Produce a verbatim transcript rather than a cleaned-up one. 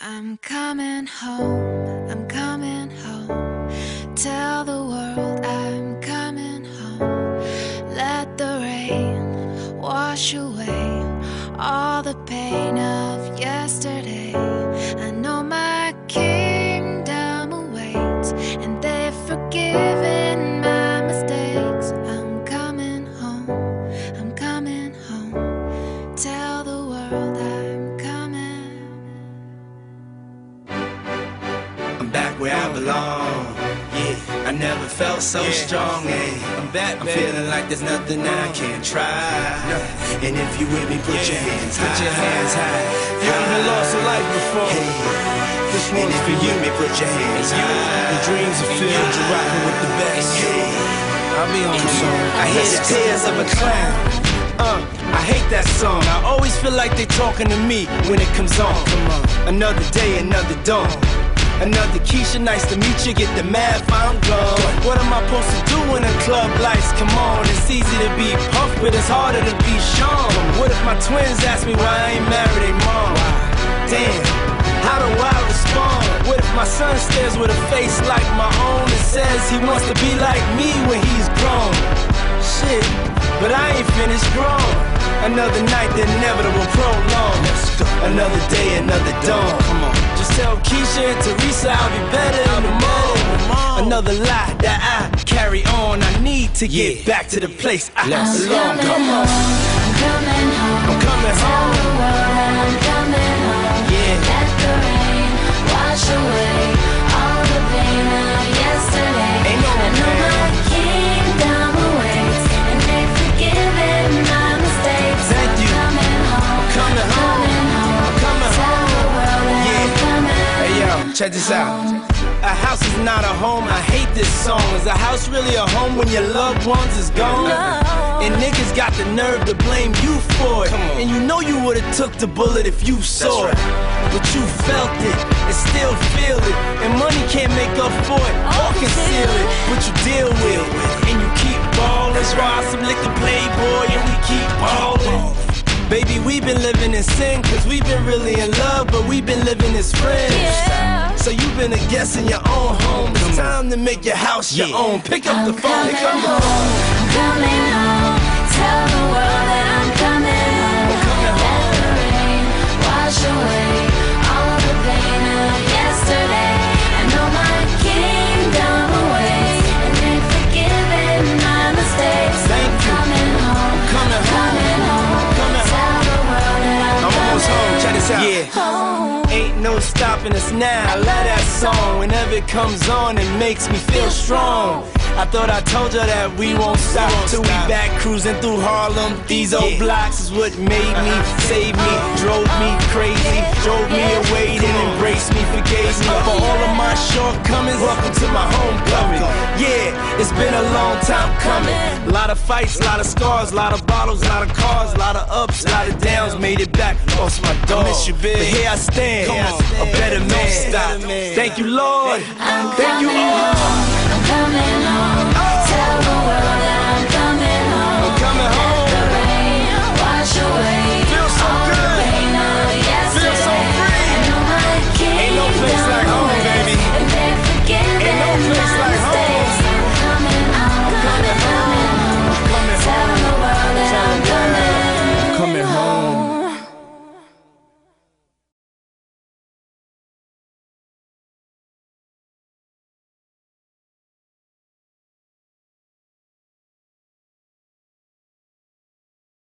I'm coming home, I'm coming home. Tell the world I'm coming home. Let the rain wash away all the pain of yesterday. I know my kingdom awaits, and they've forgiven my mistakes. I'm coming home, I'm coming home. Tell the world I'm coming. I'm back where I belong. Yeah, I never felt so yeah. strong. Yeah. I'm back, I'm feeling like there's nothing I can't try. And if you with me, put yeah. your hands high. Put your hands high. You ever lost a life before? Hey. This one's and if for you you. Me, put your hands and high. The dreams are filled. You're rocking with the best. Hey. I'll be on the song. I hear the tears of a clown. Uh, I hate that song. I always feel like they talking to me when it comes on. Come on. Another day, another dawn. Another Keisha, nice to meet you. Get the math, I'm gone. What am I supposed to do when the club lights come on? It's easy to be Puff, but it's harder to be Sean. What if my twins ask me why I ain't married they mom? Damn, how do I respond? What if my son stares with a face like my own and says he wants to be like me when he's grown? Shit, but I ain't finished grown. Another night, the inevitable prolong. Another day, another dawn. Come on. Just tell Keisha and Teresa I'll be better in the morning. Another lie that I carry on. I need to get yeah. back to the place I Let's belong. Come on. I'm coming home. I'm coming Tell home. the world I'm coming home. Yeah. Let the rain wash away all the pain of yesterday. Ain't no I know pain. my kingdom awaits, and they've forgiven my mistakes. Thank I'm you. coming home. I'm coming home. Coming home. I'm coming Tell home. the world that Yeah. I'm coming. Hey yo, check this out. A house is not a home, I hate this song. Is a house really a home when your loved ones is gone? No. And niggas got the nerve to blame you for it. And you know you would've took the bullet if you saw it. But you felt it and still feel it. And money can't make up for it or conceal it. But you deal with it and you keep ballin'. Try some liquor playboy and we keep ballin'. Baby, we've been living in sin, cause we've been really in love, but we've been living as friends. Yeah. So you've been a guest in your own home. It's time to make your house your Yeah. own. Pick up I'm the phone, pick up coming the home. phone. I'm coming home. Tell the world that I'm coming home. I'm coming Let home. the rain wash away all the pain of yesterday. I know my kingdom awaits, and they've forgiven my mistakes. Thank I'm you. coming home. Coming home. Coming home. Coming Tell the world that I'm, I'm almost home, coming check this out. Yeah. home. Ain't no stopping us now. I love that song. Whenever it comes on, it makes me feel strong. I thought I told you that we won't stop till we back cruising through Harlem. These old blocks is what made me, saved me, drove me crazy, drove me away, then embraced me, forgave me for all of my shortcomings. Welcome to my homecoming. Yeah, it's been a long time coming. A lot of fights, a lot of scars, a lot of bottles, a lot of cars, a lot of ups, a lot of downs. Made it back, lost my dog. Miss you, big. But here I stand, a better man. Thank you, Lord. Thank you all. I'm coming home.